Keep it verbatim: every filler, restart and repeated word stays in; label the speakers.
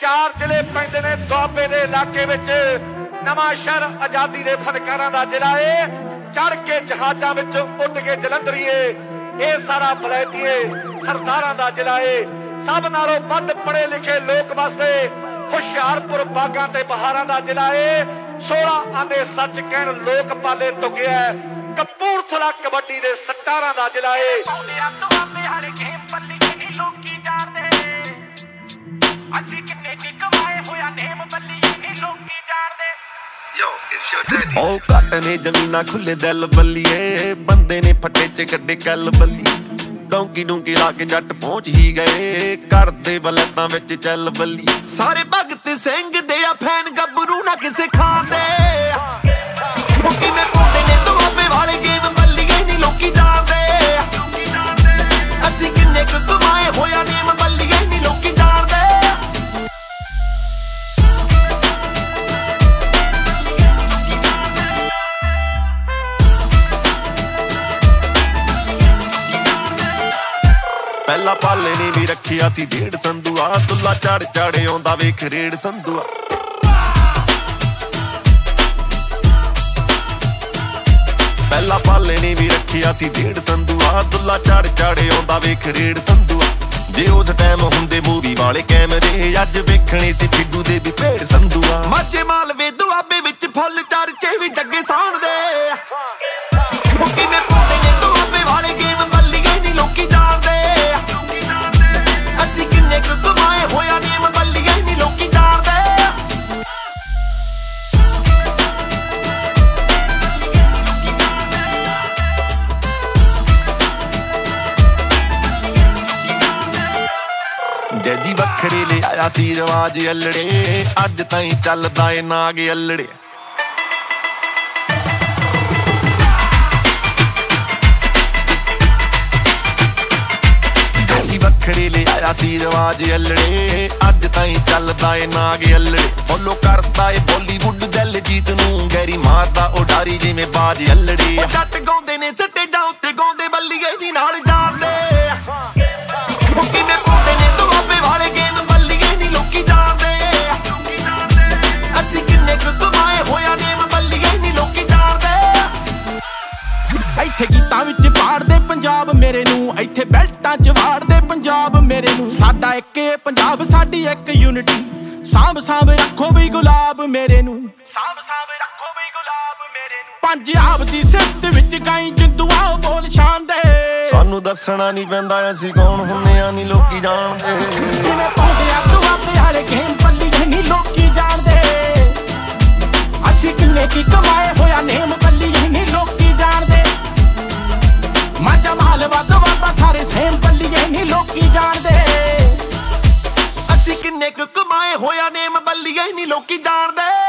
Speaker 1: चार जिले पैंदे ने दुआबे दे इलाके विच नवांशहर आजादी दे फनकारां दा जिला है। चढ़ के जहाजां विच उड़ के जलंधरीए ये सारा बलैतीए सरदारां दा जिला है। सब नालों वध पढ़े लिखे लोक वसदे हुशियारपुर बागां ते बहारां दा जिला है। सोलह आंदे सच कहण लोक पाले तुगिया कपूरथला कबड्डी दे सटारां दा जिला है।
Speaker 2: ओ घट ने जमीना खुले दिल बल्लीए बंदे ने फटे च कड्डे कल बल्ली डोंकी डूंकी ला के जट पहुंच ही गए घर दे बलैतां विच चल बल्ली सारे भगत सिंह दे आ फैन गबरू ना किसे खांदे मुक्की में पोंदे ने दुआबे वाले गेम बल्लीए नहीं लोकी जाणदे असीं किन्ने क कमाए होया नेम बल्लीए नहीं लोकी जाणदे। पहला पाले ने भी रखिया सी डेढ़ संधुआ दुल्ला चढ़ चढ़े आंदा वेख रेड़ संधुआ पहला पाले ने भी रखिया सी डेढ़ संधुआ दुल्ला चढ़ चढ़े आंदा वेख रेड़ संधुआ जे उस टाइम हुंदे मूवी वाले कैमरे अज वेखणे सी फिड्डू दे भी भेड़ संधुआ माचे मालवे दुआबे विच फुੱਲ चर्चे भी जग्गे साण दे मुक्की में पोंदे ने दुआबे वाले गेम बल्लीए नहीं लोकी जाणदे कमाए होया नेम बल्लीए नहीं लोकी जाणदे। जैजी वखरे ले आया सी रिवाज अल्लड़े अज ताईं चलदा ए नाग अल्लड़े वखरे ले आया सी रिवाज अल्लड़े अज ताईं चलदा ए नाग अल्लड़े फॉलो करदा ए बॉलीवुड दिल जीत नूं गैरी मारदा उडारी जिवें बाज अल्लड़े जट गाउंदे ने स्टेजां उत्ते गाउंदे बल्लीए दी नाल जाणदे मुक्की में पोंदे ने दुआबे वाले गेम बल्लीए नहीं लोकी जाणदे असीं किन्ने क कमाए होया नेम बल्लीए नहीं लोकी जाणदे।
Speaker 3: ਇੱਥੇ ਗੀਤਾਂ ਵਿੱਚ ਪਾੜਦੇ ਪੰਜਾਬ ਮੇਰੇ ਨੂੰ ਇੱਥੇ ਬੈਲਟਾਂ 'ਚ ਵਾੜਦੇ ਪੰਜਾਬ ਮੇਰੇ ਨੂੰ ਸਾਡਾ ਇੱਕ ਏ ਪੰਜਾਬ ਸਾਡੀ ਇੱਕ ਯੂਨਿਟੀ ਸਾਂਭ ਸਾਂਭ ਰੱਖੋ ਬਈ ਗੁਲਾਬ ਮੇਰੇ ਨੂੰ ਸਾਂਭ ਸਾਂਭ ਰੱਖੋ ਬਈ ਗੁਲਾਬ ਮੇਰੇ ਨੂੰ ਪੰਜਾਬ ਦੀ ਸਿਫਤ ਵਿੱਚ ਗਾਈ ਜਿੰਦੂਆ ਬੋਲ ਸ਼ਾਨ ਦੇ
Speaker 2: ਸਾਨੂੰ ਦੱਸਣਾ ਨਹੀਂ ਪੈਂਦਾ ਅਸੀਂ ਕੌਣ ਹੁੰਨੇ ਆ ਨਹੀਂ ਲੋਕੀ ਜਾਣਦੇ
Speaker 3: ਜਿਵੇਂ ਪਾਉਂਦੇ ਆ ਦੁਆਬੇ ਵਾਲੇ ਗੇਮ ਬੱਲੀਏ ਨਹੀਂ ਲੋਕੀ ਜਾਣਦੇ ਅਸੀਂ ਕਿੰਨੇ ਕੀ ਕਮਾਏ ਹੋਇਆ ਨੇਮ ਬੱਲੀਏ ਨਹੀਂ ਲੋਕੀ ਜਾਣਦੇ ਮਾਝਾ ਮਾਲਵਾ ਦੁਆਬਾ ਸਾਰੇ ਸੇਮ ਬੱਲੀਏ ਨਹੀਂ ਲੋਕੀ ਜਾਣਦੇ
Speaker 2: ਅਸੀਂ ਕਿੰਨੇ ਕੁ ਕਮਾਏ ਹੋਇਆ ਨੇਮ ਬੱਲੀਏ ਨਹੀਂ ਲੋਕੀ ਜਾਣਦੇ।